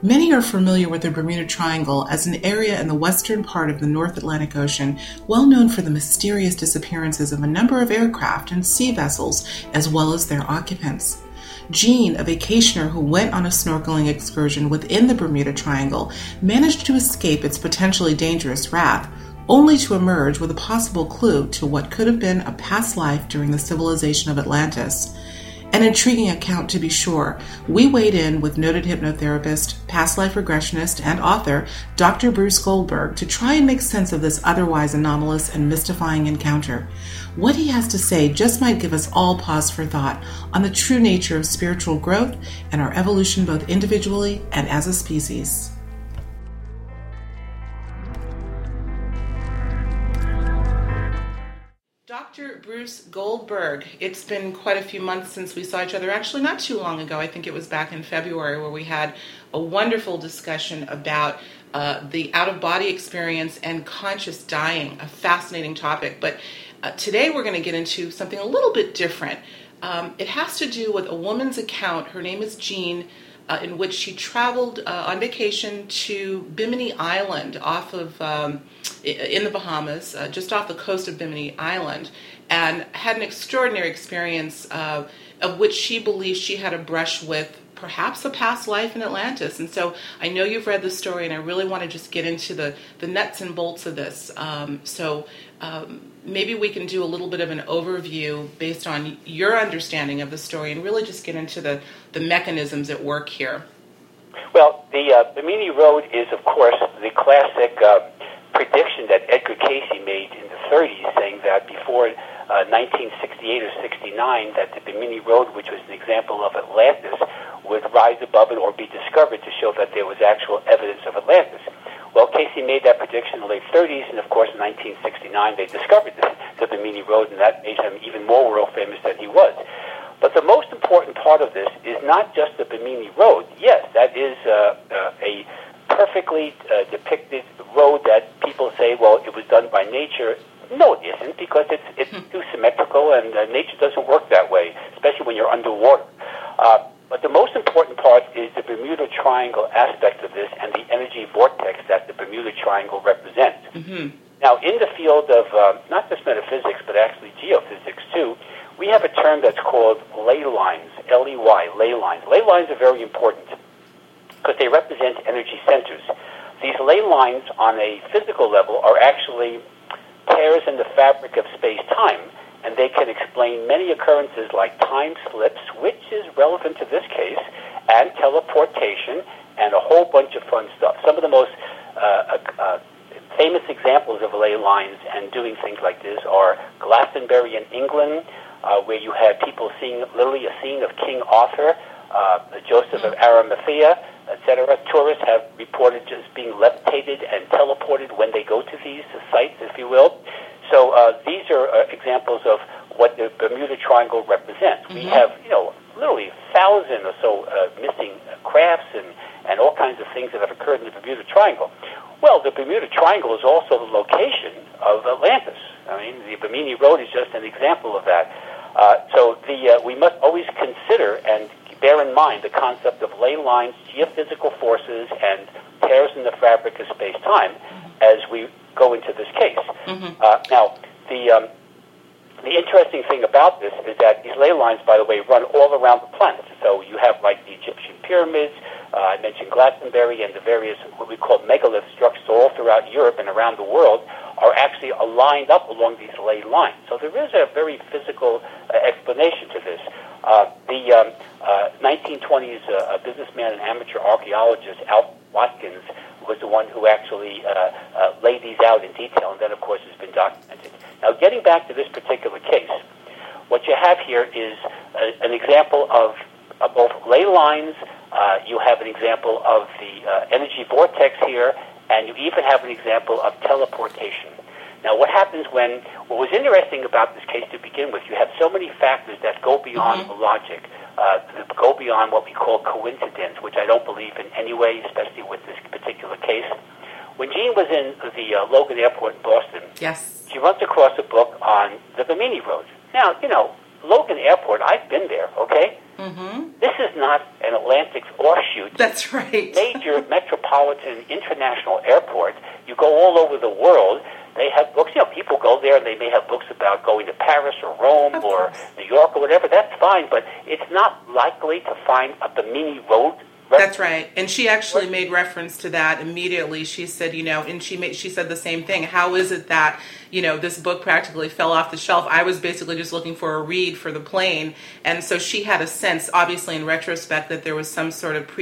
Many are familiar with the Bermuda Triangle as an area in the western part of the North Atlantic Ocean, well known for the mysterious disappearances of a number of aircraft and sea vessels, as well as their occupants. Jean, a vacationer who went on a snorkeling excursion within the Bermuda Triangle, managed to escape its potentially dangerous wrath, only to emerge with a possible clue to what could have been a past life during the civilization of Atlantis. An intriguing account, to be sure. We weighed in with noted hypnotherapist, past life regressionist, and author Dr. Bruce Goldberg to try and make sense of this otherwise anomalous and mystifying encounter. What he has to say just might give us all pause for thought on the true nature of spiritual growth and our evolution both individually and as a species. Dr. Bruce Goldberg, it's been quite a few months since we saw each other. Actually, not too long ago. I think it was back in February where we had a wonderful discussion about the out-of-body experience and conscious dying, a fascinating topic. But today we're going to get into something a little bit different. It has to do with a woman's account. Her name is Jean, in which she traveled on vacation to Bimini Island off of in the Bahamas, just off the coast of Bimini Island, and had an extraordinary experience of which she believes she had a brush with perhaps a past life in Atlantis. And so I know you've read the story, and I really want to just get into the nuts and bolts of this. Maybe we can do a little bit of an overview based on your understanding of the story and really just get into the mechanisms at work here. Well, the Bimini Road is, of course, the classic prediction that Edgar Cayce made in the 30s, saying that before 1968 or 69, that the Bimini Road, which was an example of Atlantis, would rise above it or be discovered to show that there was actual evidence of Atlantis. Well, Cayce made that prediction in the late 30s, and of course in 1969 they discovered the Bimini Road, and that made him even more world famous than he was. But the most important part of this is not just the Bimini Road. Yes, that is a perfectly depicted road that people say, well, it was done by nature. No, it isn't, because it's too symmetrical, and nature doesn't work that way, especially when you're underwater. But the most important part is the Bermuda Triangle aspect of this and the energy vortex that the Bermuda Triangle represents. Mm-hmm. Now, in the field of not just metaphysics, but actually geophysics too, we have a term that's called ley lines, L-E-Y, ley lines. Ley lines are very important because they represent energy centers. These ley lines on a physical level are actually tears in the fabric of space-time, and they can explain many occurrences like time slips, which is relevant to this case, and teleportation, and a whole bunch of fun stuff. Some of the most famous examples of ley lines and doing things like this are Glastonbury in England, where you had people seeing literally a scene of King Arthur, Joseph of Arimathea, etc. Tourists have reported just being levitated and teleported when they go to these sites, if you will. So these are examples of what the Bermuda Triangle represents. Mm-hmm. We have, literally 1,000 or so missing crafts and all kinds of things that have occurred in the Bermuda Triangle. Well, the Bermuda Triangle is also the location of Atlantis. I mean, the Bimini Road is just an example of that. So we must always consider and bear in mind the concept of ley lines, geophysical forces, and tears in the fabric of space-time as we go into this case. Mm-hmm. Now, the interesting thing about this is that these ley lines, by the way, run all around the planet. So you have like the Egyptian pyramids, I mentioned Glastonbury, and the various what we call megalith structures all throughout Europe and around the world are actually lined up along these ley lines. So there is a very physical explanation to this. The 1920s businessman and amateur archaeologist Alfred Watkins was the one who actually laid these out in detail, and then, of course, has been documented. Now, getting back to this particular case, what you have here is an example of both ley lines, you have an example of the energy vortex here, and you even have an example of teleportation. Now, what was interesting about this case to begin with, you have so many factors that go beyond the logic, go beyond what we call coincidence, which I don't believe in any way, especially with this particular case. When Jean was in the Logan Airport in Boston, yes, she runs across a book on the Bimini Road. Now, Logan Airport, I've been there, okay? Mm-hmm. This is not an Atlantic offshoot. That's right. Major metropolitan international airport. You go all over the world. They have books. People go there and they may have books about going to Paris or Rome or New York or whatever. That's fine, but it's not likely to find a Bimini Road. That's right. And she actually made reference to that immediately. She said, and she said the same thing. How is it that, this book practically fell off the shelf? I was basically just looking for a read for the plane. And so she had a sense, obviously in retrospect, that there was some sort of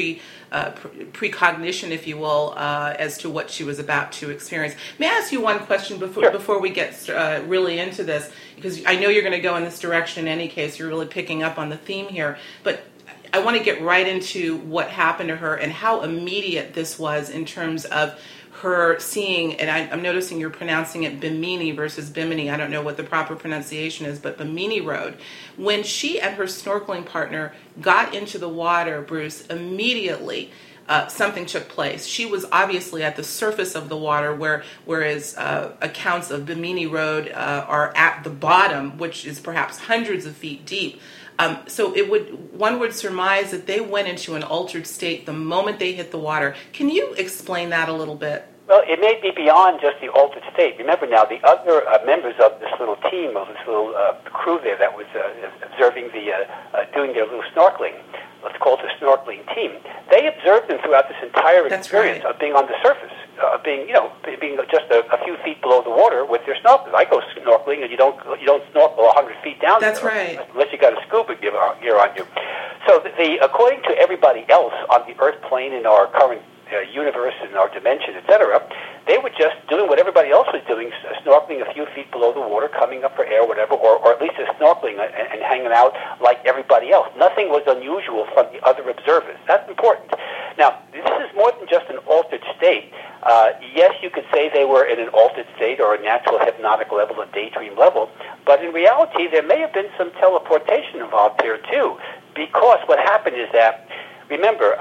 precognition, if you will, as to what she was about to experience. May I ask you one question before we get really into this? Because I know you're going to go in this direction in any case. You're really picking up on the theme here. But I want to get right into what happened to her and how immediate this was in terms of her seeing, and I'm noticing you're pronouncing it Bimini versus Bimini. I don't know what the proper pronunciation is, but Bimini Road. When she and her snorkeling partner got into the water, Bruce, immediately something took place. She was obviously at the surface of the water, whereas accounts of Bimini Road are at the bottom, which is perhaps hundreds of feet deep. So one would surmise that they went into an altered state the moment they hit the water. Can you explain that a little bit? Well, it may be beyond just the altered state. Remember now, the other members of this little team, of this little crew there that was observing doing their little snorkeling, let's call it the snorkeling team, they observed them throughout this entire experience of being on the surface, being just a few feet below the water with their snorkelers. I go snorkeling, and you don't snorkel 100 feet down. That's there, right. Unless you got a scuba gear on you. So according to everybody else on the Earth plane in our current universe and our dimension, etc., they were just doing what everybody else was doing, snorkeling a few feet below the water, coming up for air, whatever, or at least just snorkeling and hanging out like everybody else. Nothing was unusual from the other observers. That's important. Now, this is more than just an altered state. Yes, you could say they were in an altered state or a natural hypnotic level, a daydream level, but in reality, there may have been some teleportation involved here, too, because what happened is that, remember,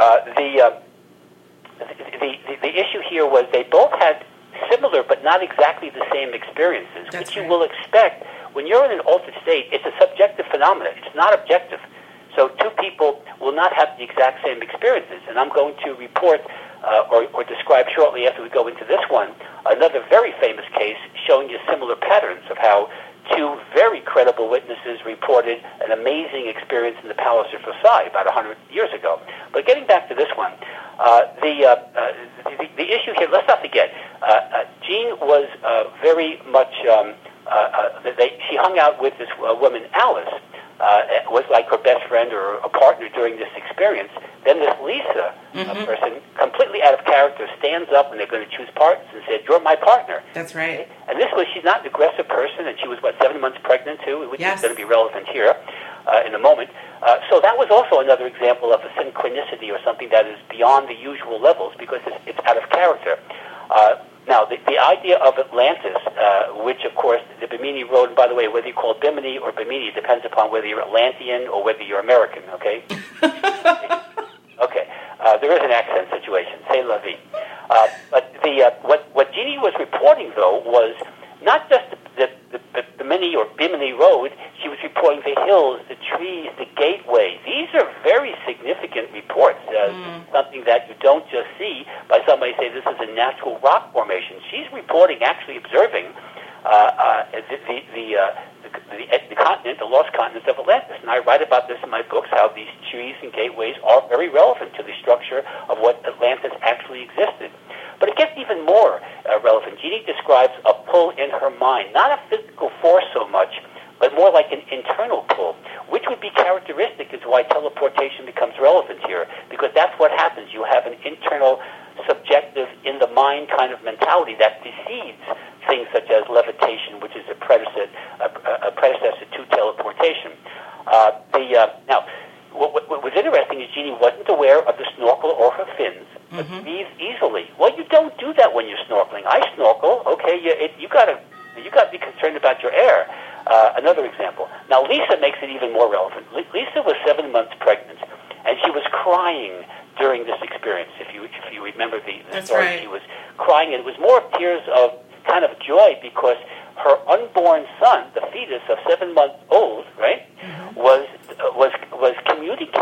the issue here was they both had similar but not exactly the same experiences, which you will expect. When you're in an altered state, it's a subjective phenomenon. It's not objective. So two people will not have the exact same experiences. And I'm going to report or describe shortly after we go into this one another very famous case showing you similar patterns of how two very credible witnesses reported an amazing experience in the Palace of Versailles about 100 years ago. But getting back to this one, the issue here, let's not forget, Jean was very much, she hung out with this woman, Alice, was like her best friend or a partner during this experience. Then this Lisa person, completely out of character, stands up when they're going to choose partners and said, "You're my partner." That's right. And she's not an aggressive person, and she was, 7 months pregnant too, which is going to be relevant here in a moment. So that was also another example of a synchronicity or something that is beyond the usual levels because it's out of character. Now, the idea of Atlantis, which, of course, the Bimini Road, and by the way, whether you call it Bimini or Bimini depends upon whether you're Atlantean or whether you're American, okay? Okay. There is an accent situation. C'est la vie. But what Jeannie was reporting, though, was not just the Bimini or Bimini Road. She was reporting the hills, the trees, the gateway. These are very significant reports, something that you don't just see by somebody say this is a natural rock formation. She's reporting, actually observing the continent, the lost continent of Atlantis. And I write about this in my books, how these trees and gateways are very relevant to the structure of what Atlantis actually existed. But it gets even more relevant. Jeannie describes a pull in her mind, not a physical force so much, but more like an internal pull, which would be characteristic as why teleportation becomes relevant here, because that's what happens. You have an internal, subjective, in-the-mind kind of mentality that precedes things such as levitation, which is a predecessor to teleportation. Now, what was interesting is Jeannie wasn't aware of the snorkel or her fins, but breathed easily. Well, you don't do that when you're snorkeling. I snorkel. Okay, you got to be concerned about your air. Another example. Now, Lisa makes it even more relevant. Lisa was 7 months pregnant, and she was crying during this experience. If you remember the story, right. She was crying, and it was more tears of kind of joy because her unborn son, the fetus of 7 months old, right, was communicating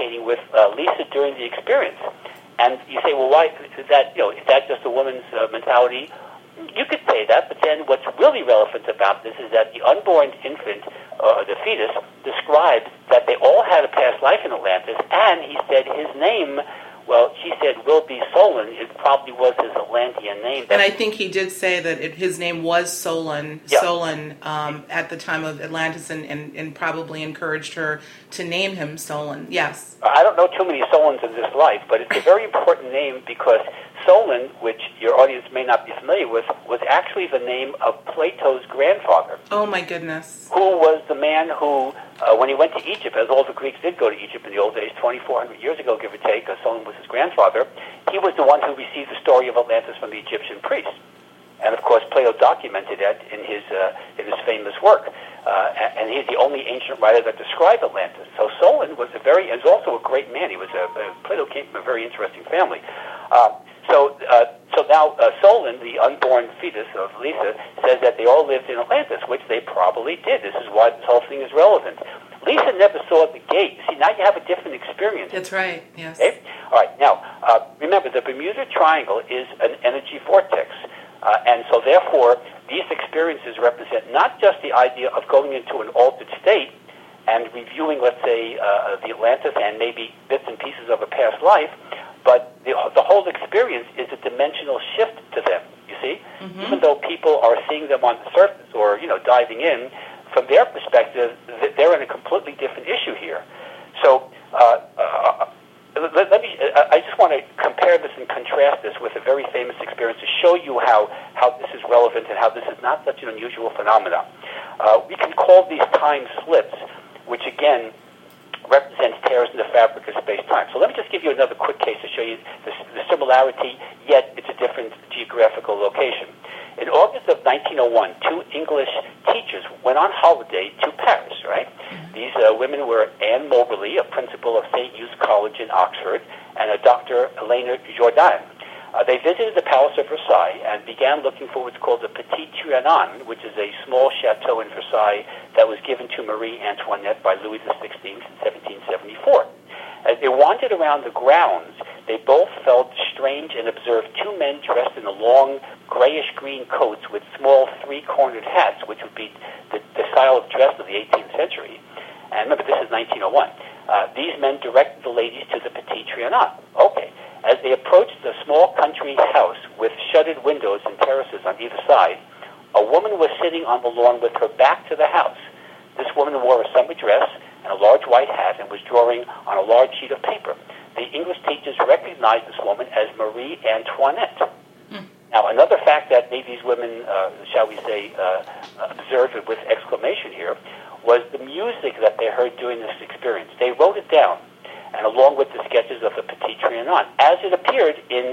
communicating with Lisa during the experience. And you say, well, why is that? Is that just a woman's mentality? You could say that, but then what's really relevant about this is that the unborn infant, the fetus, describes that they all had a past life in Atlantis, and he said his name, well, she said will be Solon. It probably was his Atlantean name. And I think he did say that his name was Solon, at the time of Atlantis, and probably encouraged her to name him Solon. Yes. I don't know too many Solons in this life, but it's a very important name because Solon, which your audience may not be familiar with, was actually the name of Plato's grandfather. Oh, my goodness. Who was the man who, when he went to Egypt, as all the Greeks did go to Egypt in the old days, 2,400 years ago, give or take, Solon was his grandfather, he was the one who received the story of Atlantis from the Egyptian priests. And, of course, Plato documented that in his famous work. And he's the only ancient writer that described Atlantis. So Solon was is also a great man. Plato came from a very interesting family. So now Solon, the unborn fetus of Lisa, says that they all lived in Atlantis, which they probably did. This is why this whole thing is relevant. Lisa never saw the gate. See, now you have a different experience. That's right, yes. Okay? All right, now, remember, the Bermuda Triangle is an energy vortex. And so, therefore, these experiences represent not just the idea of going into an altered state and reviewing, let's say, the Atlantis and maybe bits and pieces of a past life, but the whole experience is a dimensional shift to them, you see? Mm-hmm. Even though people are seeing them on the surface or, diving in, from their perspective, they're in a completely different issue here. So, I just want to compare this and contrast this with a very famous experience to show you how this is relevant and how this is not such an unusual phenomenon. We can call these time slips, which again represents tears in the fabric of space-time. So let me just give you another quick case to show you the similarity, yet it's a different geographical location. In August of 1901, two English teachers went on holiday to Paris, right? These women were Anne Moberly, a principal of St. Hugh's College in Oxford, and a Dr. Elena Jourdain. They visited the Palace of Versailles and began looking for what's called the Petit Trianon, which is a small chateau in Versailles that was given to Marie Antoinette by Louis XVI in 1774. As they wandered around the grounds, they both felt strange and observed two men dressed in long grayish-green coats with small three-cornered hats, which would be the style of dress of the 18th century. And remember, this is 1901. These men directed the ladies to the Petit Trianon. Okay. As they approached the small country house with shuttered windows and terraces on either side, a woman was sitting on the lawn with her back to the house. This woman wore a summer dress and a large white hat and was drawing on a large sheet of paper. The English teachers recognized this woman as Marie Antoinette. Now, another fact that made these women, shall we say, observe it with exclamation here, was the music that they heard during this experience. They wrote it down, and along with the sketches of the Petit Trianon, as it appeared in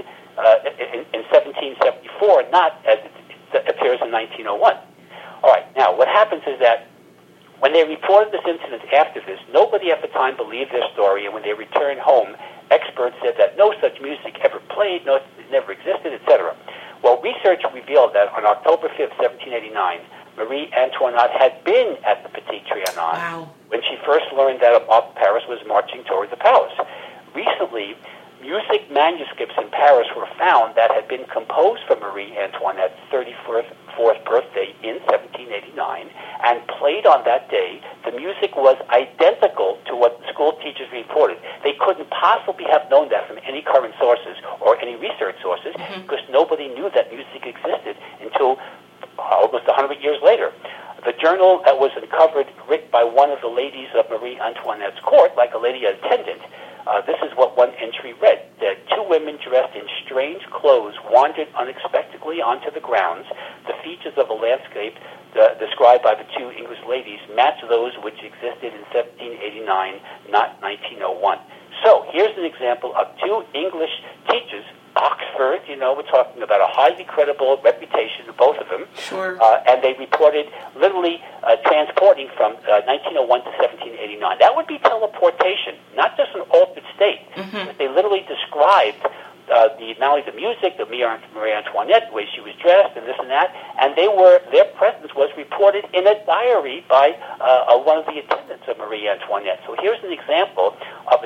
1774, not as it appears in 1901. All right, now, what happens is that when they reported this incident after this, nobody at the time believed their story, and when they returned home, experts said that no such music ever played, no, it never existed, etc. Well, research revealed that on October 5th, 1789, Marie Antoinette had been at the Petit Trianon when she first learned that Paris was marching toward the palace. Recently, music manuscripts in Paris were found that had been composed for Marie Antoinette's 34th birthday in 1789 and played on that day. The music was identical to what the school teachers reported. They couldn't possibly have known that from any current sources or any research sources because nobody knew that music existed until almost 100 years later. The journal that was uncovered, written by one of the ladies of Marie Antoinette's court, like a lady attendant, this is what one entry read, that two women dressed in strange clothes wandered unexpectedly onto the grounds. The features of the landscape described by the two English ladies match those which existed in 1789, not 1901. So here's an example of two English teachers, Oxford, we're talking about a highly credible reputation, both of them. Sure. And they reported literally transporting from 1901 to 1789. That would be teleportation, not just an altered state. But they literally described not only the music, the Marie Antoinette, the way she was dressed, and this and that, and their presence was reported in a diary by one of the attendants of Marie Antoinette. So here's an example of a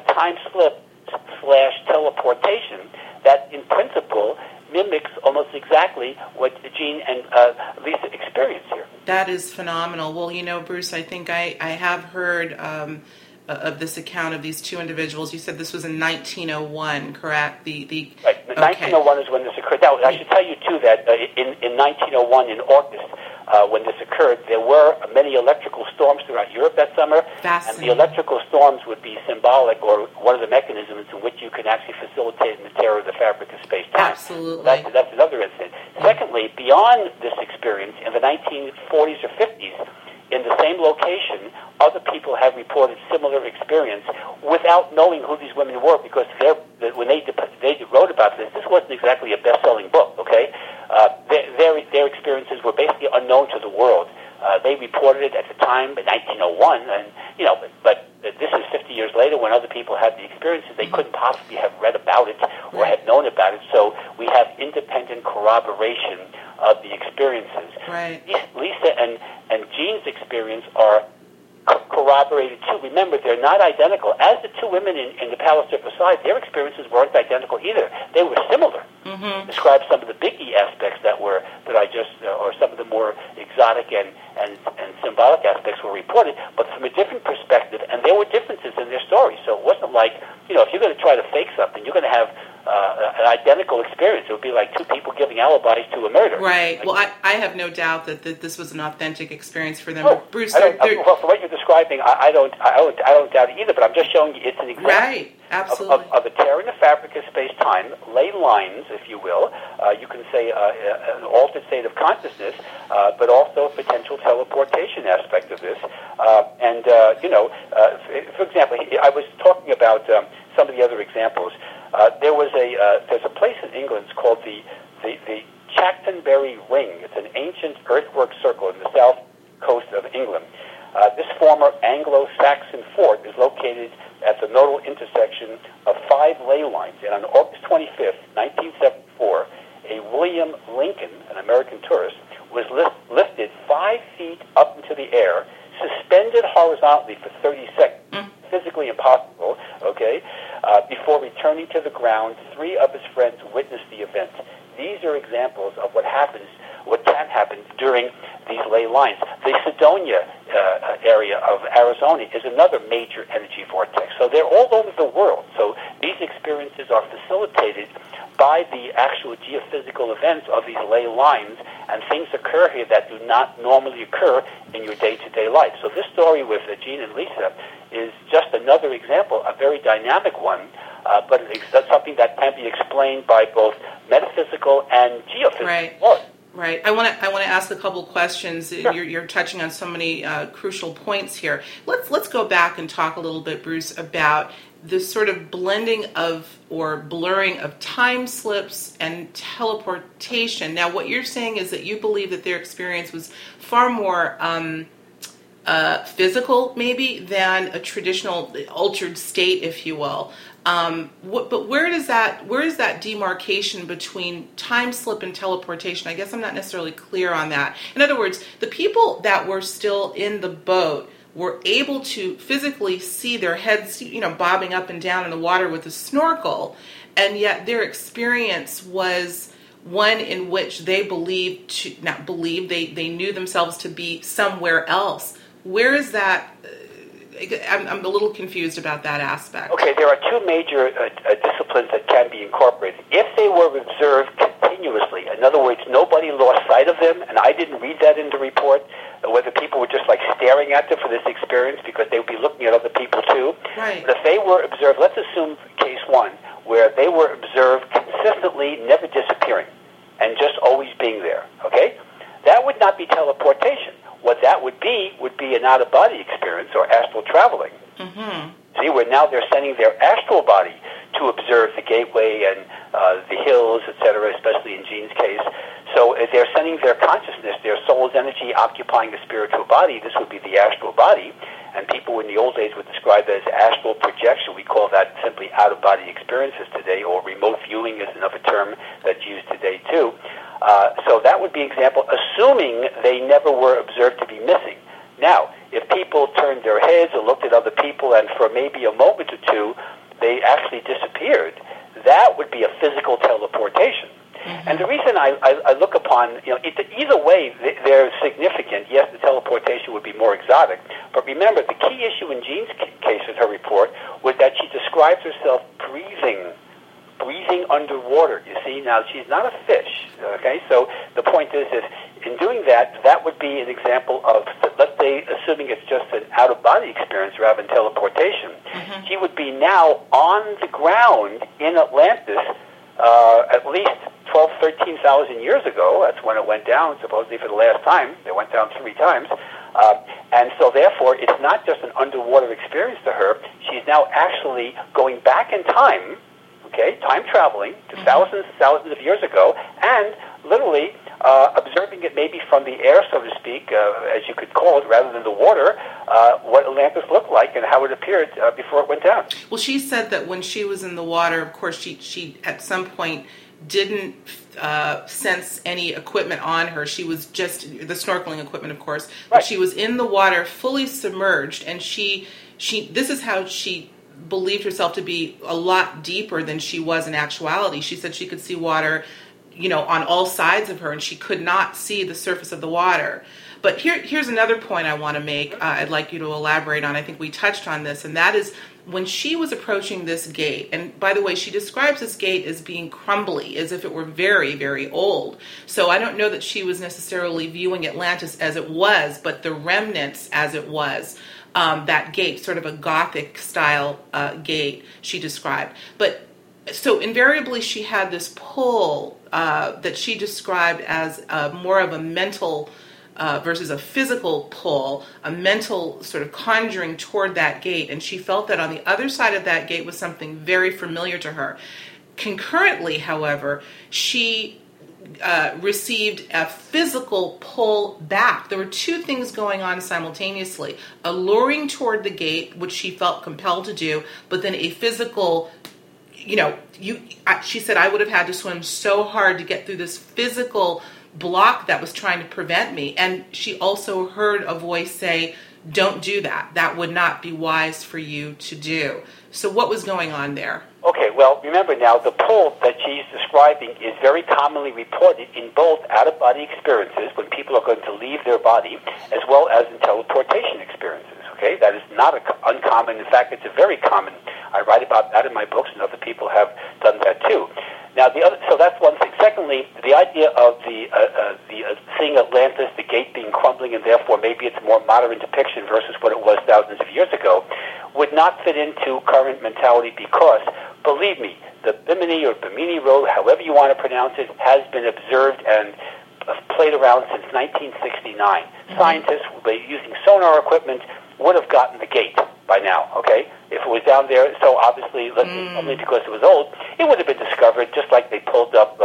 time slip / teleportation that, in principle, mimics almost exactly what Jean and Lisa experienced here. That is phenomenal. Well, Bruce, I think I have heard of this account of these two individuals. You said this was in 1901, correct? Right. 1901 is when this occurred. Now, I should tell you, too, that in 1901, in August, when this occurred, there were many electrical storms throughout Europe that summer. And the electrical storms would be symbolic, or one of the mechanisms in which you can actually facilitate the tear of the fabric of space-time. Absolutely. That's another incident. Secondly, beyond this experience, in the 1940s or 50s, in the same location, other people have reported similar experience without knowing who these women were, because when they wrote about this wasn't exactly a best-selling book, okay? Their experiences were basically unknown to the world. They reported it at the time, in 1901, and, but this is 50 years later when other people had the experiences. They couldn't possibly have read about it or have known about it, so we have independent corroboration of the experiences. Right. Lisa and Jean's experience are corroborated too. Remember, they're not identical. As the two women in the Palace of Versailles, their experiences weren't identical either. They were similar. Mm-hmm. Describe some of the biggie aspects that I just, or some of the more exotic and symbolic aspects were reported, but from a different perspective, and there were differences in their stories. So it wasn't like, if you're going to try to fake something, you're going to have an identical experience. It would be like two people giving alibis to a murder. Right. Well, I have no doubt that this was an authentic experience for them. Oh, Bruce, well, for what you're describing, I don't doubt it either. But I'm just showing you it's an example. Right. Absolutely. Of a tear in the fabric of space-time, ley lines, if you will. You can say an altered state of consciousness, but also a potential teleportation aspect of this. For example, I was talking about some of the other examples. There's a place in England. It's called the Chanctonbury Ring. It's an ancient earthwork circle in the south coast of England. This former Anglo-Saxon fort is located at the nodal intersection of 5 ley lines. And on August 25th, 1974, a William Lincoln, an American tourist, was lifted 5 feet up into the air, suspended horizontally for 30 seconds. Physically impossible, okay? Before returning to the ground, 3 of his friends witnessed the event. These are examples of what can happen during these ley lines. The Cydonia area of Arizona is another major energy vortex. So they're all over the world. So these experiences are facilitated by the actual geophysical events of these ley lines, and things occur here that do not normally occur in your day-to-day life. So this story with Jean and Lisa is just another example, a very dynamic one, but it's something that can be explained by both metaphysical and geophysical laws. Right. I want to ask a couple questions. Sure. You're touching on so many crucial points here. Let's go back and talk a little bit, Bruce, about the sort of blending of or blurring of time slips and teleportation. Now, what you're saying is that you believe that their experience was far more physical, maybe, than a traditional altered state, if you will. But where is that demarcation between time slip and teleportation? I guess I'm not necessarily clear on that. In other words, the people that were still in the boat were able to physically see their heads, bobbing up and down in the water with a snorkel, and yet their experience was one in which they they knew themselves to be somewhere else. Where is that? I'm a little confused about that aspect. Okay, there are 2 major disciplines that can be incorporated. If they were observed continuously, in other words, nobody lost sight of them, and I didn't read that in the report, whether people were just like staring at them for this experience because they would be looking at other people too. Right. But if they were observed, let's assume case 1, where they were observed consistently, never disappearing, and just always being there, okay? That would not be teleportation. What that would be an out-of-body experience or astral traveling. Mm-hmm. See, where now they're sending their astral body to observe the gateway and the hills, etc., especially in Jean's case. So if they're sending their consciousness, their soul's energy occupying a spiritual body, this would be the astral body. And people in the old days would describe it as astral projection. We call that simply out-of-body experiences today, or remote viewing is another term that's used today too. So that would be an example, assuming they never were observed to be missing. Now, if people turned their heads or looked at other people and for maybe a moment or two they actually disappeared, that would be a physical teleportation. Mm-hmm. And the reason I look upon, either way, they're significant. Yes, the teleportation would be more exotic. But remember, the key issue in Jean's case with her report was that she describes herself breathing underwater. You see, now she's not a fish, okay? So the point is in doing that, that would be an example of, let's say, assuming it's just an out-of-body experience rather than teleportation, mm-hmm. she would be now on the ground in Atlantis at least 12, 13,000 years ago. That's when it went down, supposedly for the last time. It went down 3 times. And so, therefore, it's not just an underwater experience to her. She's now actually going back in time, time traveling to thousands of years ago, and literally observing it maybe from the air, so to speak, as you could call it, rather than the water, what Atlantis looked like and how it appeared before it went down. Well, she said that when she was in the water, of course, she at some point didn't sense any equipment on her. She was just the snorkeling equipment, of course, but right. She was in the water, fully submerged, and she this is how she believed herself to be a lot deeper than she was in actuality. She said she could see water, on all sides of her, and she could not see the surface of the water. But here's another point I want to make. I'd like you to elaborate on. I think we touched on this, and that is when she was approaching this gate, and by the way, she describes this gate as being crumbly, as if it were very, very old. So I don't know that she was necessarily viewing Atlantis as it was, but the remnants as it was. That gate, sort of a Gothic style gate, she described. But so invariably she had this pull that she described as more of a mental versus a physical pull, a mental sort of conjuring toward that gate. And she felt that on the other side of that gate was something very familiar to her. Concurrently, however, she received a physical pull back. There were 2 things going on simultaneously. A luring toward the gate, which she felt compelled to do, but then a physical, she said, I would have had to swim so hard to get through this physical block that was trying to prevent me. And she also heard a voice say, don't do that. That would not be wise for you to do. So what was going on there? Okay, well, remember now, the pull that she's describing is very commonly reported in both out-of-body experiences, when people are going to leave their body, as well as in teleportation experiences, okay? That is not uncommon. In fact, it's a very common. I write about that in my books, and other people have done that too. Now, so that's one thing. Secondly, the idea of the seeing Atlantis, the gate being crumbling, and therefore maybe it's a more modern depiction versus what it was thousands of years ago, would not fit into current mentality because, believe me, the Bimini or Bimini Road, however you want to pronounce it, has been observed and played around since 1969. Mm-hmm. Scientists, using sonar equipment, would have gotten the gate by now, okay? If it was down there, so obviously, only because it was old, it would have been discovered, just like they pulled up,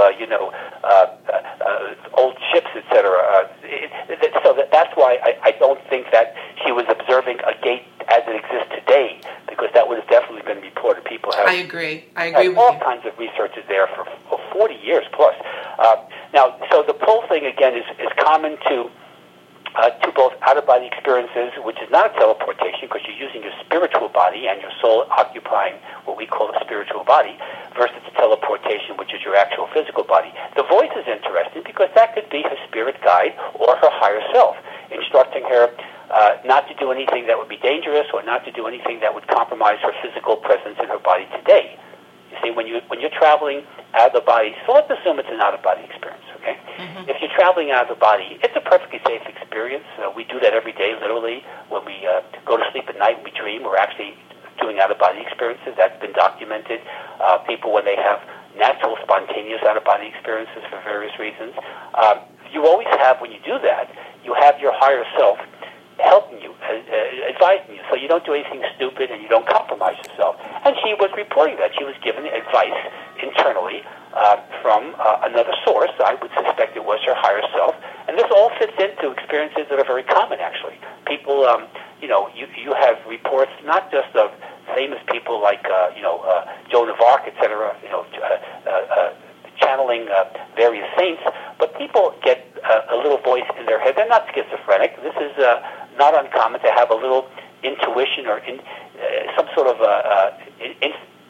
old ships, etc. So that's why I don't think that she was observing a gate as it exists today, because that would have definitely been reported. People have... I agree with all you. Kinds of research is there for 40 years plus. Now, so the pull thing, again, is common to both out-of-body experiences, which is not a teleportation because you're using your spiritual body and your soul occupying what we call a spiritual body, versus teleportation, which is your actual physical body. The voice is interesting because that could be her spirit guide or her higher self, instructing her not to do anything that would be dangerous or not to do anything that would compromise her physical presence in her body today. You see, when you're traveling out of the body, so let's assume it's an out-of-body experience, okay? Mm-hmm. If you're traveling out of the body, it's a perfectly safe experience. We do that every day, literally. When we go to sleep at night and we dream, we're actually doing out-of-body experiences. That's been documented. People, when they have natural, spontaneous out-of-body experiences for various reasons, you always have, when you do that, you have your higher self helping you, advising you, so you don't do anything stupid and you don't compromise yourself. And she was reporting that. She was given advice internally from another source. I would suspect it was her higher self. And this all fits into experiences that are very common, actually. People, you have reports not just of famous people like, Joan of Arc, etc., channeling various saints, but people get a little voice in their head. They're not schizophrenic. This is not uncommon to have a little intuition or some sort of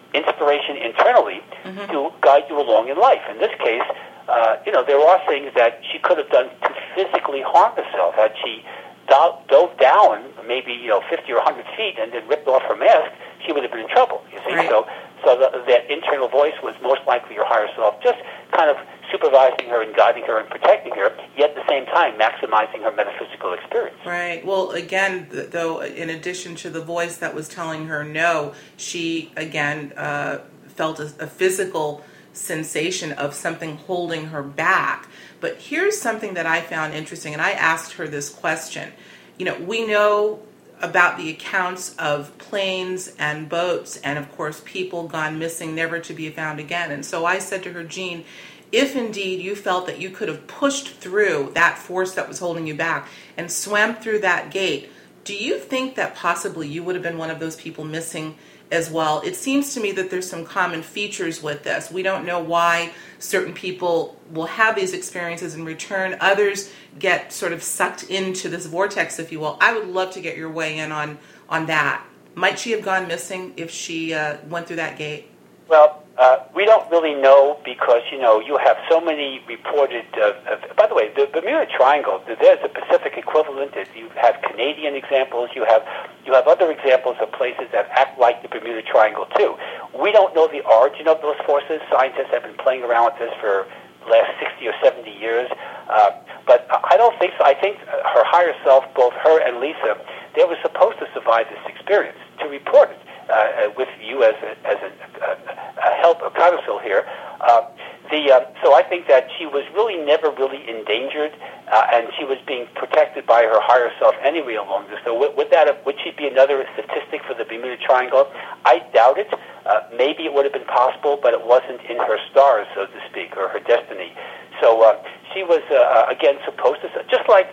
inspiration internally to guide you along in life. In this case, there are things that she could have done to physically harm herself. Had she dove down maybe 50 or 100 feet and then ripped off her mask, she would have been in trouble. You see, right. So that internal voice was most likely her higher self, just kind of supervising her and guiding her and protecting her, yet at the same time maximizing her metaphysical experience. Right. Well, again, though, in addition to the voice that was telling her no, she, again, felt a physical sensation of something holding her back. But here's something that I found interesting, and I asked her this question. We know about the accounts of planes and boats and, of course, people gone missing, never to be found again. And so I said to her, Jean, if indeed you felt that you could have pushed through that force that was holding you back and swam through that gate, do you think that possibly you would have been one of those people missing as well? It seems to me that there's some common features with this. We don't know why certain people will have these experiences in return. Others get sort of sucked into this vortex, if you will. I would love to get your weigh in on that. Might she have gone missing if she went through that gate? Well, we don't really know because, you have so many reported... by the way, the Bermuda Triangle, there's a Pacific equivalent. You have Canadian examples. You have other examples of places that act like the Bermuda Triangle, too. We don't know the origin of those forces. Scientists have been playing around with this for the last 60 or 70 years. But I don't think so. I think her higher self, both her and Lisa, they were supposed to survive this experience, to report it. With you as a help, a counsel here. So I think that she was really never really endangered, and she was being protected by her higher self anyway along this. So would she be another statistic for the Bermuda Triangle? I doubt it. Maybe it would have been possible, but it wasn't in her stars, so to speak, or her destiny. So she was, again, supposed to, just like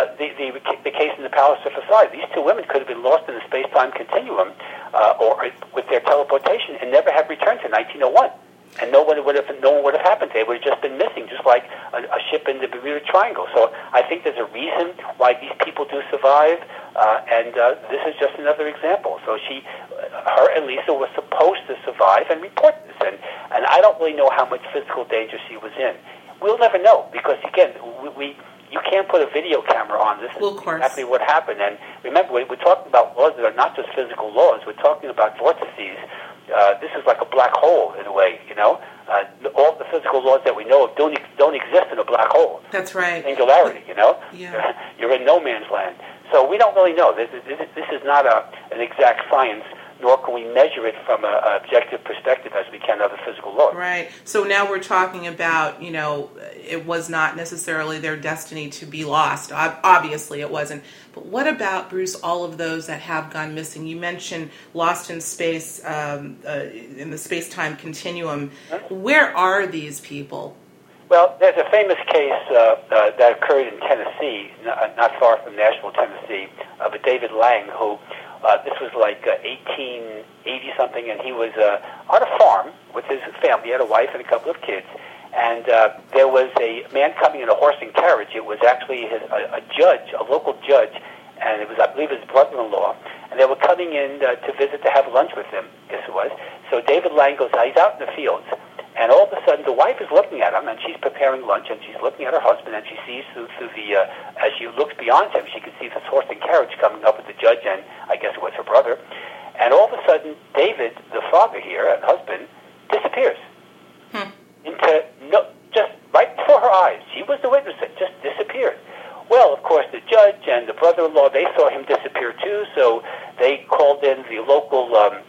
the case in the Palace of Versailles. These two women could have been lost in the space-time continuum or with their teleportation and never have returned to 1901. And no one would have happened. They would have just been missing, just like a ship in the Bermuda Triangle. So I think there's a reason why these people do survive, and this is just another example. So her and Lisa were supposed to survive and report this, and I don't really know how much physical danger she was in. We'll never know because, again, you can't put a video camera on. This is exactly what happened. And remember, we're talking about laws that are not just physical laws. We're talking about vortices. This is like a black hole in a way, all the physical laws that we know of don't exist in a black hole. That's right. Singularity, Yeah. You're in no man's land. So we don't really know. This is not an exact science, nor can we measure it from an objective perspective as we can other physical laws. Right. So now we're talking about, it was not necessarily their destiny to be lost. Obviously it wasn't. But what about, Bruce, all of those that have gone missing? You mentioned lost in space, in the space-time continuum. Where are these people? Well, there's a famous case that occurred in Tennessee, not far from Nashville, Tennessee, of a David Lang who... this was like 1880-something, and he was on a farm with his family. He had a wife and a couple of kids. And there was a man coming in a horse and carriage. It was actually a judge, a local judge, and it was, I believe, his brother-in-law. And they were coming in to visit to have lunch with him, yes it was. So David Lang goes out. He's out in the fields. And all of a sudden, the wife is looking at him, and she's preparing lunch, and she's looking at her husband, and she sees through the, as she looks beyond him, she can see this horse and carriage coming up with the judge, and I guess it was her brother. And all of a sudden, David, the father here, and husband, disappears. Just right before her eyes. She was the witness. It just disappeared. Well, of course, the judge and the brother-in-law, they saw him disappear too, so they called in the local,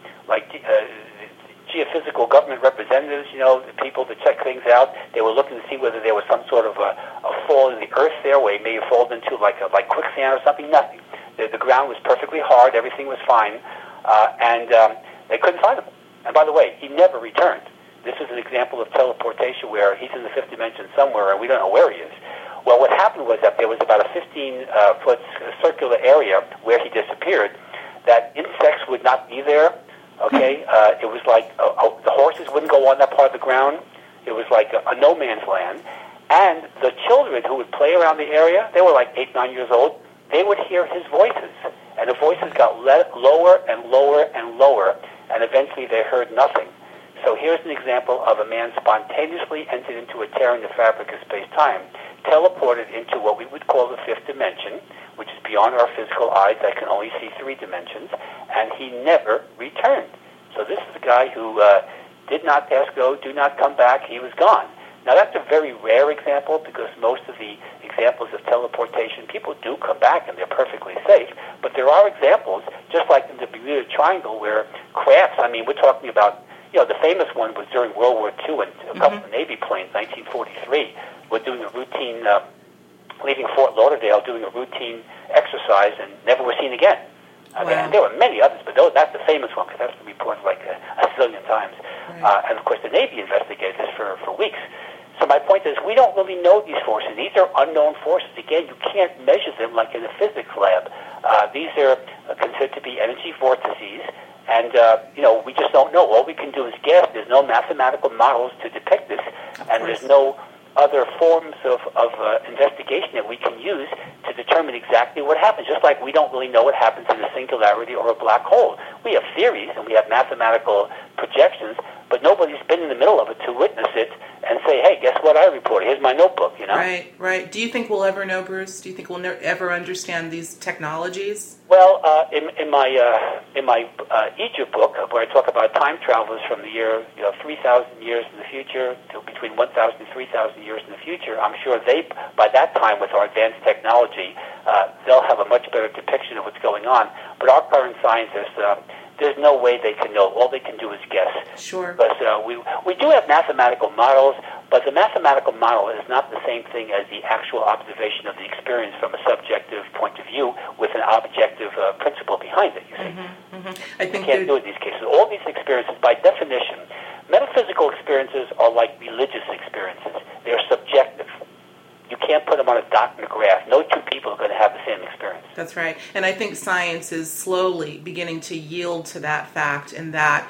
geophysical government representatives, the people to check things out. They were looking to see whether there was some sort of a fall in the earth there, where he may have fallen into like quicksand or something. Nothing. The ground was perfectly hard. Everything was fine, and they couldn't find him. And by the way, he never returned. This is an example of teleportation where he's in the fifth dimension somewhere, and we don't know where he is. Well, what happened was that there was about a 15-foot circular area where he disappeared, that insects would not be there. Okay, it was like the horses wouldn't go on that part of the ground. It was like a no man's land. And the children who would play around the area, they were like 8, 9 years old, they would hear his voices. And the voices got lower and lower and lower, and eventually they heard nothing. So here's an example of a man spontaneously entered into a tear in the fabric of space-time, teleported into what we would call the fifth dimension, which is beyond our physical eyes that can only see three dimensions, and he never returned. So this is a guy who did not pass go, do not come back, he was gone. Now that's a very rare example because most of the examples of teleportation, people do come back and they're perfectly safe. But there are examples, just like in the Bermuda Triangle, where crafts, I mean, we're talking about, the famous one was during World War II, and a couple of Navy planes, 1943, were doing a routine, leaving Fort Lauderdale, doing a routine exercise and never were seen again. Okay, and there were many others, but that's the famous one because that's been reported like a zillion times. Right. And of course, the Navy investigated this for weeks. So my point is, we don't really know these forces. These are unknown forces. Again, you can't measure them like in a physics lab. These are considered to be energy vortices, and we just don't know. All we can do is guess. There's no mathematical models to depict this, and there's no other forms of investigation that we can use to determine exactly what happens, just like we don't really know what happens in a singularity or a black hole. We have theories and we have mathematical projections, but nobody's been in the middle of it to witness it and say, hey, guess what I reported? Here's my notebook, Right. Do you think we'll ever know, Bruce? Do you think we'll ever understand these technologies? Well, in my Egypt book, where I talk about time travelers from the year 3,000 years in the future to between 1,000 and 3,000 years in the future, I'm sure by that time, with our advanced technology, they'll have a much better depiction of what's going on. But our current scientists, there's no way they can know. All they can do is guess. Sure. Because we do have mathematical models, but the mathematical model is not the same thing as the actual observation of the experience from a subjective point of view with an objective principle behind it, you see. I think you can't do it in these cases. All these experiences, by definition, metaphysical experiences are like religious experiences. They're subjective. You can't put them on a dot and a graph. No two people are going to have the same experience. That's right. And I think science is slowly beginning to yield to that fact, and that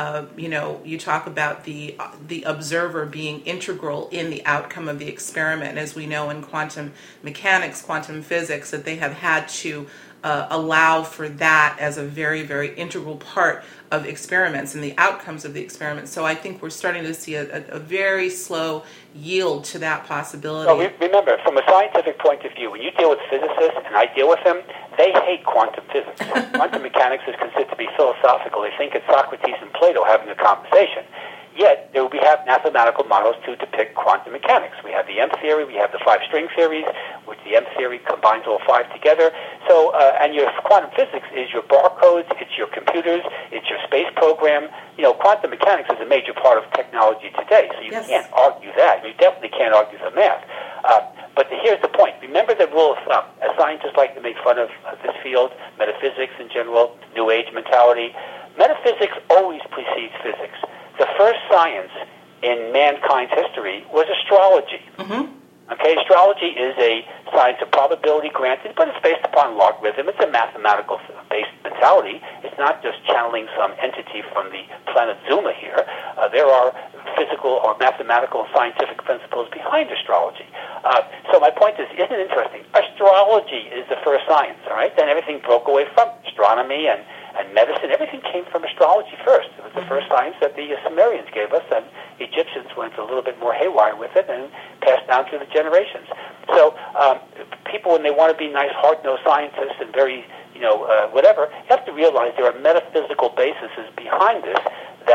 you talk about the observer being integral in the outcome of the experiment. As we know in quantum mechanics, quantum physics, that they have had to allow for that as a very, very integral part of experiments and the outcomes of the experiments. So I think we're starting to see a very slow yield to that possibility. Well, remember, from a scientific point of view, when you deal with physicists, and I deal with them, they hate quantum physics. Quantum mechanics is considered to be philosophical. They think it's Socrates and Plato having a conversation. Yet, we have mathematical models to depict quantum mechanics. We have the M theory, we have the five-string theories, which the M theory combines all five together. So, and your quantum physics is your barcodes, it's your computers, it's your space program. Quantum mechanics is a major part of technology today, so you can't argue that. You definitely can't argue the math. But here's the point. Remember the rule of thumb. As scientists like to make fun of this field, metaphysics in general, New Age mentality, metaphysics always precedes physics. The first science in mankind's history was astrology. Okay, astrology is a science of probability granted, but it's based upon logarithm. It's a mathematical-based mentality. It's not just channeling some entity from the planet Zuma here. There are physical or mathematical scientific principles behind astrology. So my point is, isn't it interesting? Astrology is the first science, all right? Then everything broke away from astronomy and medicine. Everything came from astrology first. It was the first science that the Sumerians gave us, and Egyptians went a little bit more haywire with it and passed down through the generations. So people, when they want to be nice, hard-nosed scientists and very, whatever, you have to realize there are metaphysical bases behind this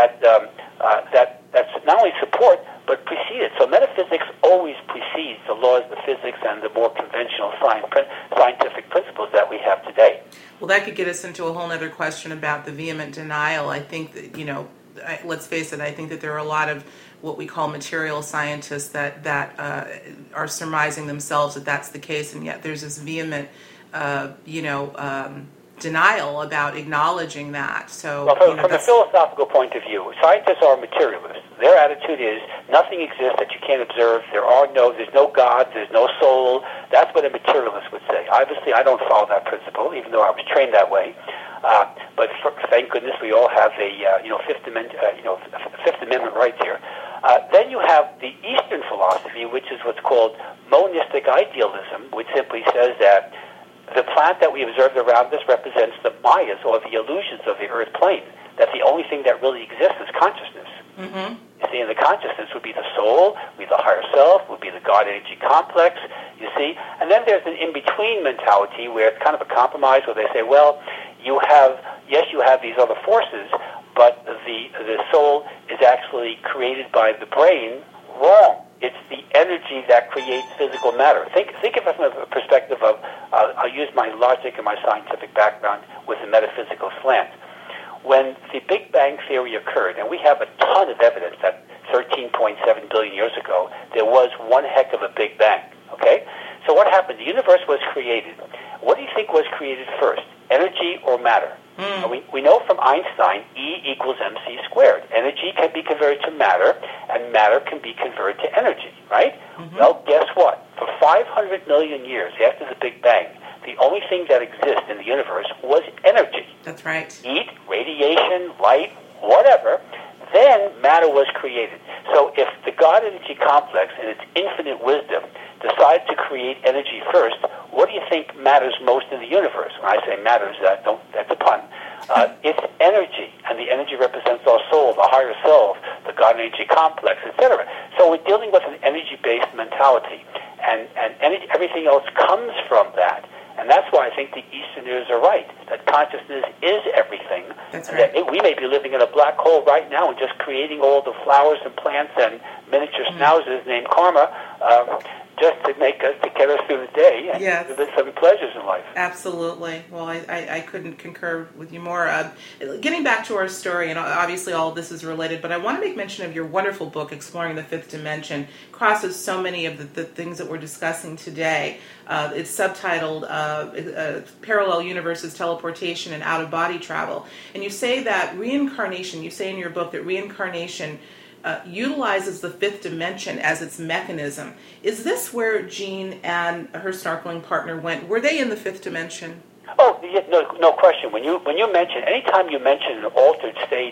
that's not only support, but precede it. So metaphysics always precedes the laws of physics and the more conventional scientific principles that we have today. Well, that could get us into a whole other question about the vehement denial. I think that, let's face it, I think that there are a lot of what we call material scientists that are surmising themselves that that's the case, and yet there's this vehement, denial about acknowledging that. So, from a philosophical point of view, scientists are materialists. Their attitude is nothing exists that you can't observe. There's no God, there's no soul. That's what a materialist would say. Obviously, I don't follow that principle, even though I was trained that way. But thank goodness we all have a Fifth Amendment rights here. Then you have the Eastern philosophy, which is what's called monistic idealism, which simply says that the planet that we observe around us represents the mayas, or the illusions of the Earth plane, that the only thing that really exists is consciousness. Mm-hmm. You see, and the consciousness would be the soul, would be the higher self, would be the God energy complex, you see. And then there's an in-between mentality where it's kind of a compromise where they say, well, you have these other forces, but the soul is actually created by the brain. Wrong. It's the energy that creates physical matter. Think of it from a perspective of, I'll use my logic and my scientific background with a metaphysical slant. When the Big Bang Theory occurred, and we have a ton of evidence that 13.7 billion years ago, there was one heck of a Big Bang, okay? So what happened? The universe was created. What do you think was created first, energy or matter? We know from Einstein, E equals mc squared. Energy can be converted to matter, and matter can be converted to energy, right? Mm-hmm. Well, guess what? For 500 million years after the Big Bang, the only thing that exists in the universe was energy. That's right. Heat, radiation, light, whatever. Then matter was created. So if the God energy complex in its infinite wisdom decided to create energy first, what do you think matters most in the universe? When I say matters, that's a pun. It's energy, and the energy represents our soul, the higher self, the God energy complex, etc. So we're dealing with an energy-based mentality, and energy, everything else comes from that. And that's why I think the Easterners are right, that consciousness is everything. That's right. That we may be living in a black hole right now and just creating all the flowers and plants and miniature schnauzers named karma just to get us through the day and live some pleasures in life. Absolutely. Well, I couldn't concur with you more. Getting back to our story, and obviously all of this is related, but I want to make mention of your wonderful book, Exploring the Fifth Dimension. Crosses so many of the things that we're discussing today. It's subtitled Parallel Universes, Teleportation, and Out-of-Body Travel. And you say that reincarnation, you say in your book that reincarnation utilizes the fifth dimension as its mechanism. Is this where Jean and her snorkeling partner went? Were they in the fifth dimension? Oh, no question. When you mention, anytime you mention an altered state,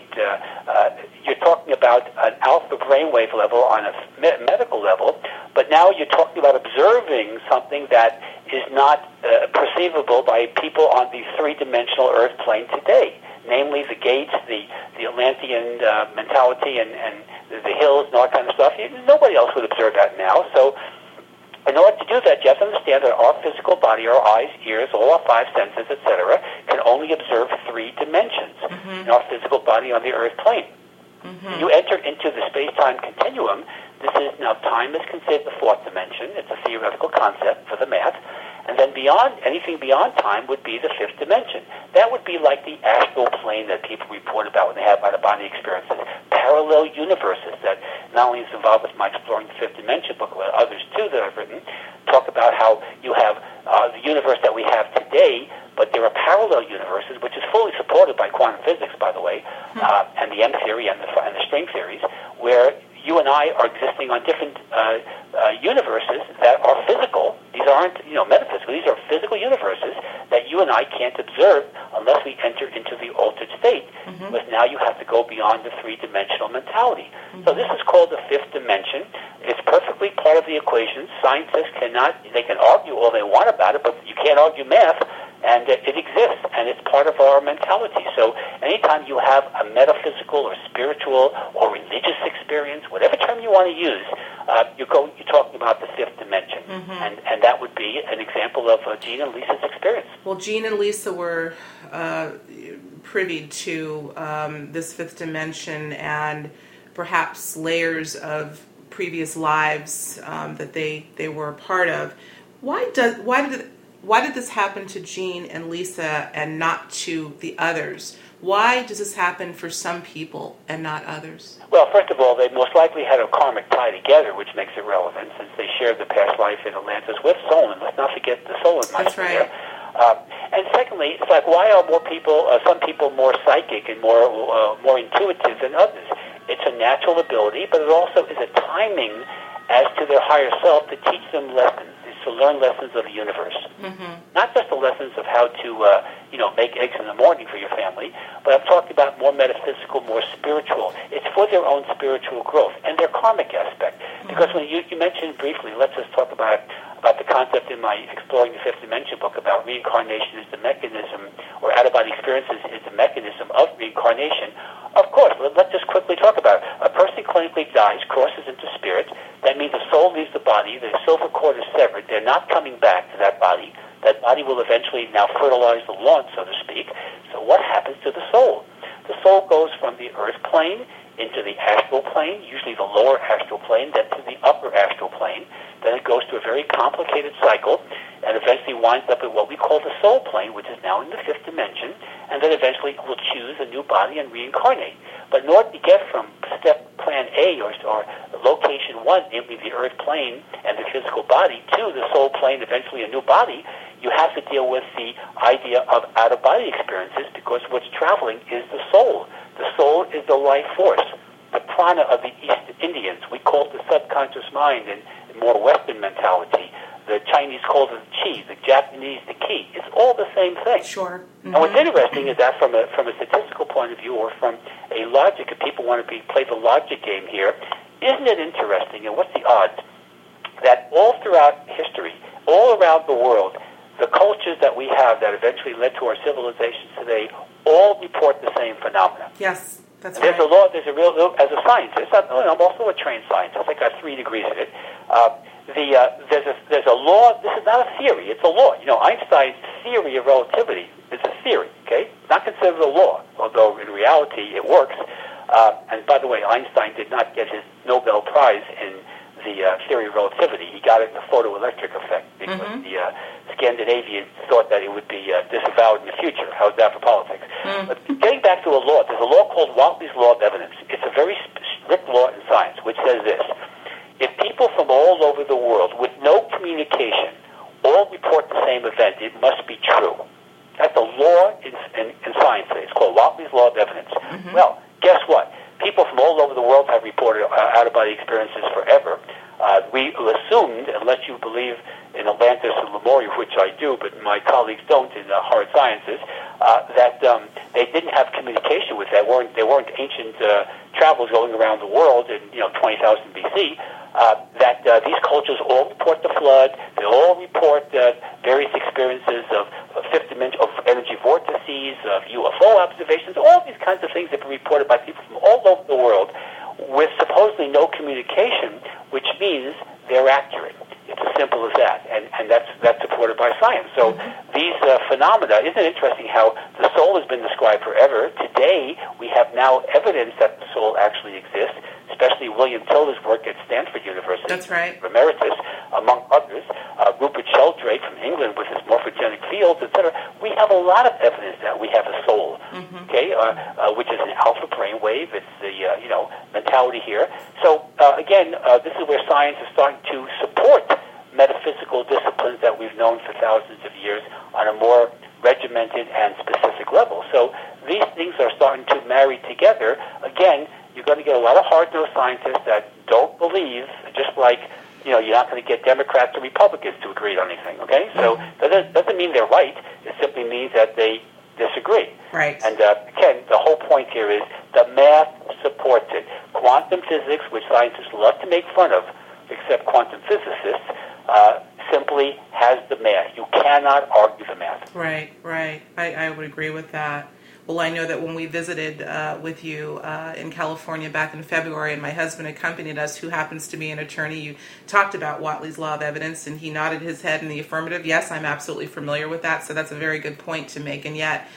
you're talking about an alpha brainwave level on a medical level, but now you're talking about observing something that is not perceivable by people on the three-dimensional Earth plane today, namely the gates, the Atlantean mentality, and the hills and all that kind of stuff. Nobody else would observe that now. So in order to do that, you have to understand that our physical body, our eyes, ears, all our five senses, etc., can only observe three dimensions in our physical body on the Earth plane. Mm-hmm. You enter into the space-time continuum. This is now time is considered the fourth dimension. It's a theoretical concept for the math. And then anything beyond time would be the fifth dimension. That would be like the astral plane that people report about when they have out-of-body experiences. Parallel universes that not only is involved with my Exploring the Fifth Dimension book, but others too that I've written, talk about how you have the universe that we have today, but there are parallel universes, which is fully supported by quantum physics, by the way, and the M theory and the string theories, where you and I are existing on different universes that are physical. These aren't, metaphysical. These are physical universes that you and I can't observe unless we enter into the altered state. Mm-hmm. Because now you have to go beyond the three-dimensional mentality. Mm-hmm. So this is called the fifth dimension. It's perfectly part of the equation. Scientists they can argue all they want about it, but you can't argue math. And it exists, and it's part of our mentality. So anytime you have a metaphysical or spiritual or religious experience, whatever term you want to use, you're talking about the fifth dimension. Mm-hmm. And that would be an example of Jean and Lisa's experience. Well, Jean and Lisa were privy to this fifth dimension and perhaps layers of previous lives that they were a part of. Why did this happen to Jean and Lisa and not to the others? Why does this happen for some people and not others? Well, first of all, they most likely had a karmic tie together, which makes it relevant, since they shared the past life in Atlantis with Solon. Let's not forget the Solon life. That's right. There. And secondly, it's like, why are some people more psychic and more intuitive than others? It's a natural ability, but it also is a timing as to their higher self to teach them lessons. To learn lessons of the universe. Mm-hmm. Not just the lessons of how to, make eggs in the morning for your family, but I'm talking about more metaphysical, more spiritual. It's for their own spiritual growth and their karmic aspect. Mm-hmm. Because when you mentioned briefly, let's just talk about the concept in my Exploring the Fifth Dimension book about reincarnation is the mechanism, or out-of-body experiences is the mechanism of reincarnation. Of course, let's just quickly talk about it. A person clinically dies, crosses into spirit. That means the soul leaves the body. The silver cord is severed. They're not coming back to that body. That body will eventually now fertilize the lawn, so to speak. So what happens to the soul? The soul goes from the earth plane into the astral plane, usually the lower astral plane, then to the upper astral plane. Then it goes through a very complicated cycle and eventually winds up at what we call the soul plane, which is now in the fifth dimension, and then eventually will choose a new body and reincarnate. But in order to get from step plan A or location one, namely the earth plane and the physical body, to the soul plane, eventually a new body, you have to deal with the idea of out-of-body experiences, because what's traveling is the soul. The soul is the life force. The prana of the East Indians, we call it the subconscious mind in more Western mentality. The Chinese call it the chi, the Japanese the ki. It's all the same thing. Sure. Mm-hmm. And what's interesting is that from a statistical point of view, or from a logic, if people want to play the logic game here, isn't it interesting, and what's the odds, that all throughout history, all around the world, the cultures that we have that eventually led to our civilizations today all report the same phenomena. Yes, that's right. There's a real, as a scientist, I'm also a trained scientist. I got 3 degrees in it. There's a law. This is not a theory. It's a law. Einstein's theory of relativity is a theory. Okay, it's not considered a law, although in reality it works. And by the way, Einstein did not get his Nobel Prize in the theory of relativity. He got it in the photoelectric effect, because the Scandinavians thought that it would be disavowed in the future. How's that for politics? But getting back to a law, there's a law called Whately's Law of Evidence. It's a very strict law in science, which says this: if people from all over the world with no communication all report the same event, it must be true. That's a law in science today. It's called Whately's Law of Evidence. Well, guess what? People from all over the world have reported out-of-body experiences forever. We assumed, unless you believe in Atlantis and Lemuria, which I do, but my colleagues don't in the hard sciences, that they didn't have communication with that. They weren't ancient travelers going around the world in 20,000 BC. That these cultures all report the flood. They all report various experiences of fifth dimension, of energy vortices, of UFO observations. All these kinds of things have been reported by people from all over the world with supposedly no communication, which means they're accurate. It's as simple as that, and that's supported by science. So these phenomena, isn't it interesting how the soul has been described forever? Today, we have now evidence that the soul actually exists, especially William Tilder's work at Stanford University. That's right. Emeritus, among others. Rupert Sheldrake from England with his morphogenic fields, etc. We have a lot of evidence that we have a soul, okay, which is an alpha brain wave. It's the mentality here. So again, this is where science is starting to support metaphysical disciplines that we've known for thousands of years on a more regimented and specific level. So these things are starting to marry together. Again, you're going to get a lot of hard-nosed scientists that don't believe, just like you're not going to get Democrats or Republicans to agree on anything, okay? So that doesn't mean they're right. It simply means that they disagree. Right. And again, the whole point here is the math supports it. Quantum physics, which scientists love to make fun of, except quantum physicists, simply has the math. You cannot argue the math. Right. I would agree with that. Well, I know that when we visited with you in California back in February, and my husband accompanied us, who happens to be an attorney, you talked about Whately's Law of Evidence, and he nodded his head in the affirmative. Yes, I'm absolutely familiar with that, so that's a very good point to make. And yet,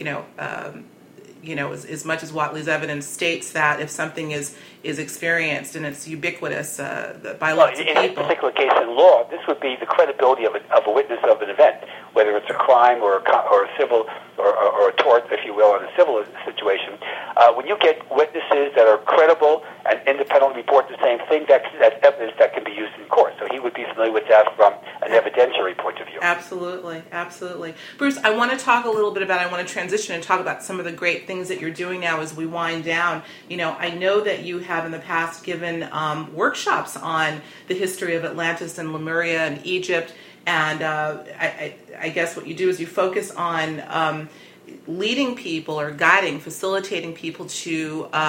as much as Whately's evidence states that if something is experienced and it's ubiquitous by lots of people. In this particular case in law, this would be the credibility of a witness of an event, whether it's a crime or a civil or a tort, if you will, in a civil situation. When you get witnesses that are credible and independently report the same thing, that's evidence that can be used in court. So he would be familiar with that from an evidentiary point of view. Absolutely. Bruce, I want to talk a little bit about, I want to transition and talk about some of the great things that you're doing now as we wind down. I know that you have in the past given workshops on the history of Atlantis and Lemuria and Egypt, and I guess what you do is you focus on leading people or guiding, facilitating people to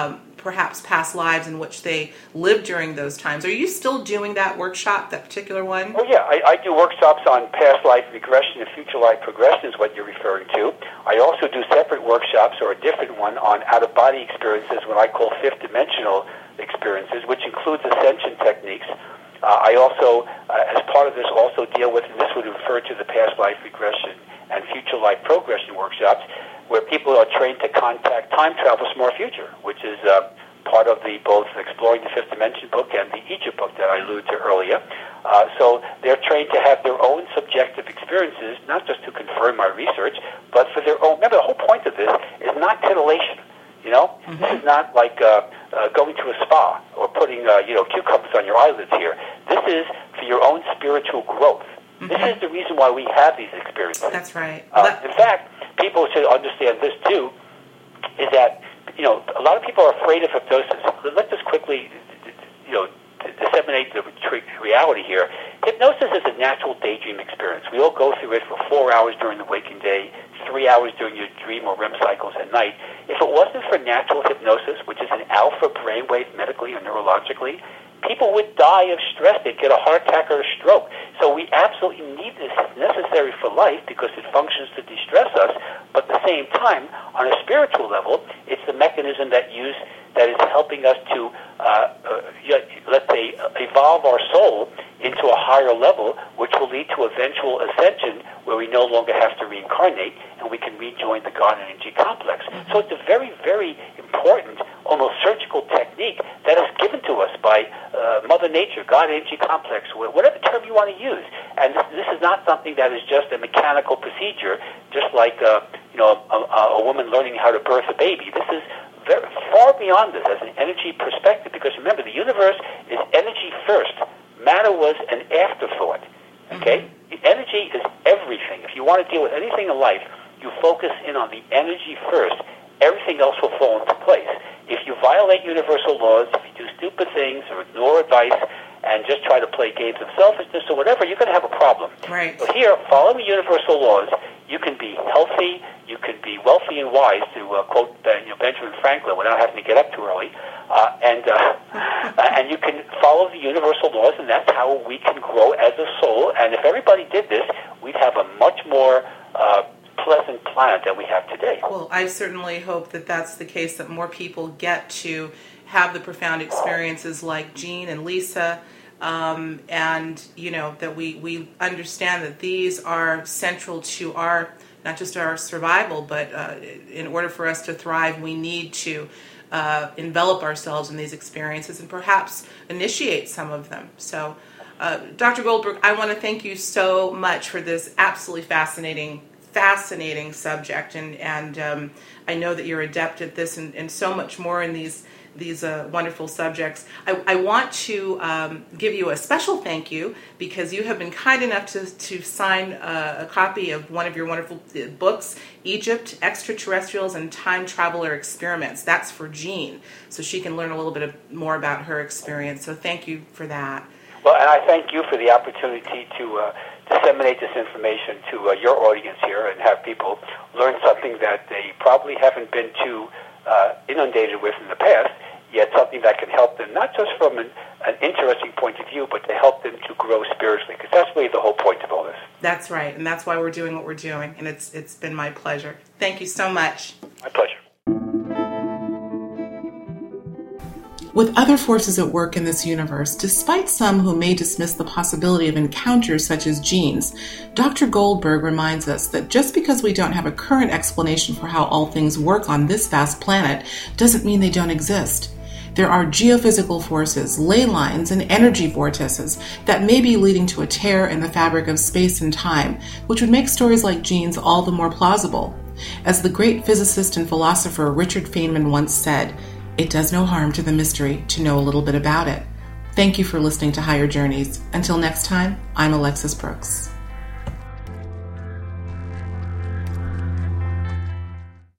perhaps past lives in which they lived during those times. Are you still doing that workshop, that particular one? Oh, yeah. I do workshops on past life regression and future life progression is what you're referring to. I also do separate workshops, or a different one, on out-of-body experiences, what I call fifth-dimensional experiences, which includes ascension techniques. I also, as part of this, also deal with, and this would refer to the past life regression and future life progression workshops, where people are trained to contact time travelers from our future, which is part of the both Exploring the Fifth Dimension book and the Egypt book that I alluded to earlier. So they're trained to have their own subjective experiences, not just to confirm my research, but for their own. Remember, the whole point of this is not titillation. You know, This is not like going to a spa or putting cucumbers on your eyelids here. This is for your own spiritual growth. This is the reason why we have these experiences. That's right. In fact, people should understand this too, is that, a lot of people are afraid of hypnosis. Let's just quickly, disseminate the reality here. Hypnosis is a natural daydream experience. We all go through it for 4 hours during the waking day, 3 hours during your dream or REM cycles at night. If it wasn't for natural hypnosis, which is an alpha brainwave medically or neurologically, people would die of stress. They'd get a heart attack or a stroke. So we absolutely need this. It's necessary for life because it functions to de-stress us. But at the same time, on a spiritual level, it's the mechanism that is helping us to, let's say, evolve our soul into a higher level, which will lead to eventual ascension, where we no longer have to reincarnate and we can rejoin the God energy complex. So it's a very, very important, almost surgical technique that is given to us by Mother Nature, God energy complex, whatever term you want to use. And this is not something that is just a mechanical procedure, just like a woman learning how to birth a baby. This is very far beyond this as an energy perspective, because remember, the universe is energy first. Matter was an afterthought. Okay? The energy is everything. If you want to deal with anything in life, you focus in on the energy first. Everything else will fall into place. If you violate universal laws, if you do stupid things or ignore advice and just try to play games of selfishness or whatever, you're going to have a problem. Right. So here, following universal laws, you can be healthy, you can be wealthy and wise, to quote Benjamin Franklin without having to get up too early, and you can follow the universal laws, and that's how we can grow as a soul. And if everybody did this, we'd have a much more pleasant planet than we have today. Well, I certainly hope that that's the case, that more people get to have the profound experiences like Jean and Lisa, and that we understand that these are central to our, not just our survival, but in order for us to thrive, we need to envelop ourselves in these experiences and perhaps initiate some of them. So, Dr. Goldberg, I want to thank you so much for this absolutely fascinating subject, and I know that you're adept at this and so much more in these wonderful subjects. I want to give you a special thank you because you have been kind enough to sign a copy of one of your wonderful books, Egypt, Extraterrestrials and Time Traveler Experiments. That's for Jean, so she can learn a little bit more about her experience. So thank you for that. Well, and I thank you for the opportunity to disseminate this information to your audience here and have people learn something that they probably haven't been too inundated with in the past, yet something that can help them, not just from an interesting point of view, but to help them to grow spiritually, because that's really the whole point of all this. That's right, and that's why we're doing what we're doing, and it's been my pleasure. Thank you so much. My pleasure. With other forces at work in this universe, despite some who may dismiss the possibility of encounters such as Jean's, Dr. Goldberg reminds us that just because we don't have a current explanation for how all things work on this vast planet doesn't mean they don't exist. There are geophysical forces, ley lines, and energy vortices that may be leading to a tear in the fabric of space and time, which would make stories like Jean's all the more plausible. As the great physicist and philosopher Richard Feynman once said, "It does no harm to the mystery to know a little bit about it." Thank you for listening to Higher Journeys. Until next time, I'm Alexis Brooks.